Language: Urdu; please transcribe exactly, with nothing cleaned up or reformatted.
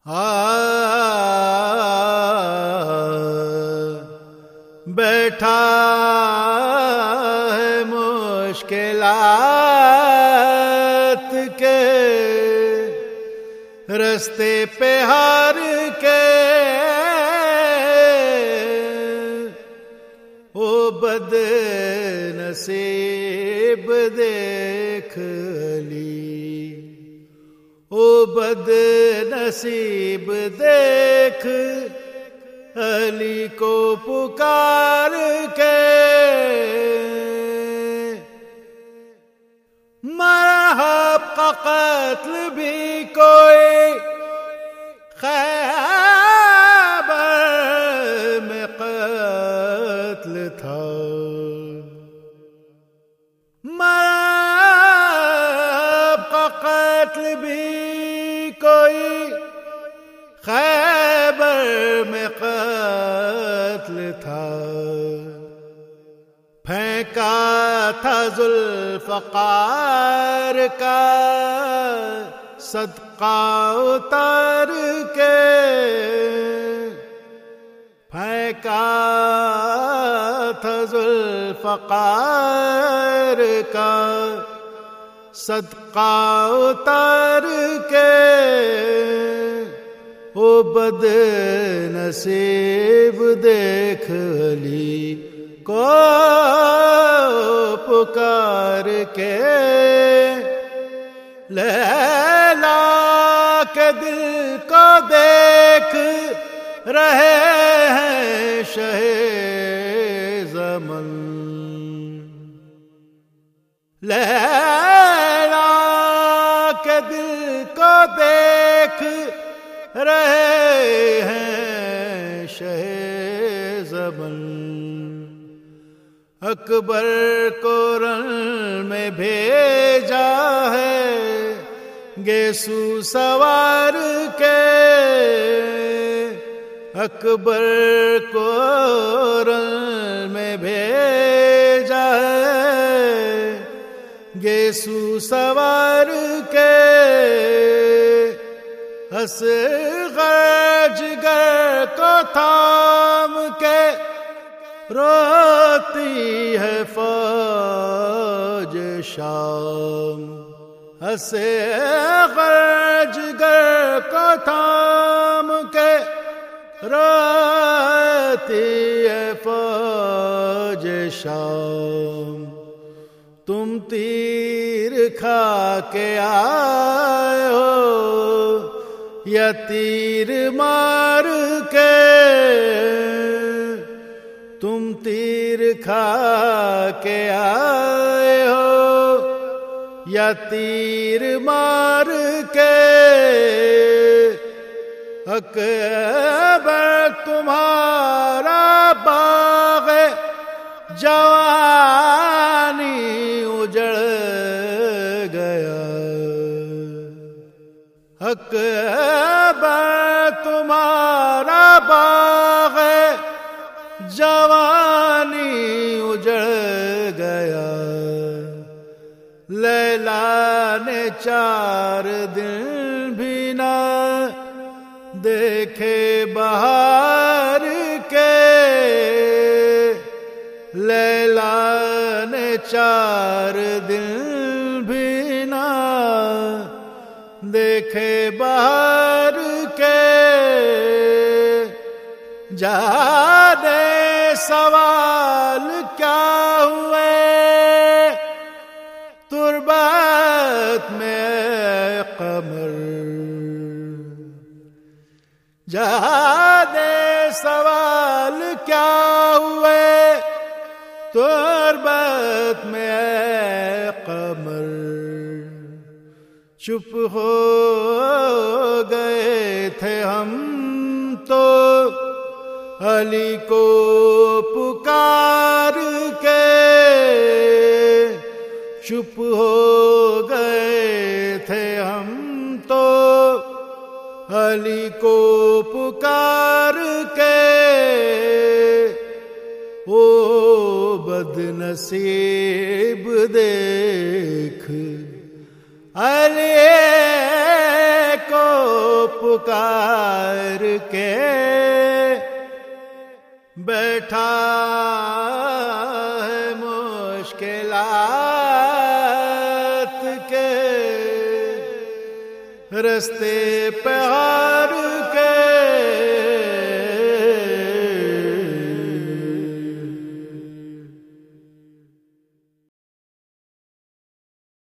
بیٹھا ہے مشکلات کے رستے پہ ہار کے، او بد نصیب دیکھ لی، او بد نصیب دیکھ علی کو پکار کے، مرحب کا قتل بھی کوئی خیبر میں قتل تھا، مرحب کا قتل بھی کوئی خیبر میں قتل تھا، پھینکا تھا ذوالفقار کا صدقہ اتار کے، پھینکا تھا ذوالفقار کا صدقہ اتار کے، او بد نصیب دیکھ علی کو پکار کے، لیلا کے دل کو دیکھ رہے ہیں شہ زمن، لیلا کے دل کو دیکھ رہے ہیں شہ زمن، اکبر کو رن میں بھیجا ہے گیسو سوار کے، اکبر کو رن میں بھیجا ہے گیسو سوار کے، اصغر جگر کو تھام کے روتی ہے فوج شام، اصغر جگر کو تھام کے روتی ہے فوج شام، تم تیر کھا کے آئے ہو یا تیر مار کے، تم تیر کھا کے آئے ہو یا تیر مار کے، اکبر تمہارا باغ جوانی اجڑ گیا، اکبر تمہارا باغ جوانی اجڑ گیا، لیلا نے چار دن بھی نہ دیکھے بہار کے، لیلا نے چار دن بھی نہ دیکھے بہار کے، جانے سوال کیا ہوئے تربت میں قمر، جانے سوال کیا ہوئے تربت میں قمر، چپ ہو گئے تھے ہم تو علی کو پکار کے، چپ ہو گئے تھے ہم تو علی کو پکار کے، او بد نصیب دیکھ علی کو پکار کے بیٹھا ہے مشکلات کے رستے پہ ہار کے